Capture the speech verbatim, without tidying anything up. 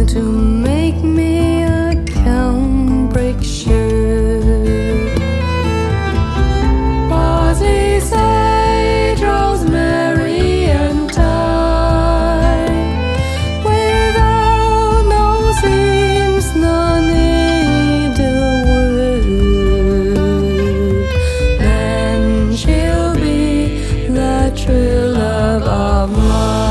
to make me a cambric shirt. Parsley, sage, rosemary, and thyme, without no seams, no needlewood. Then she'll be the true love of mine.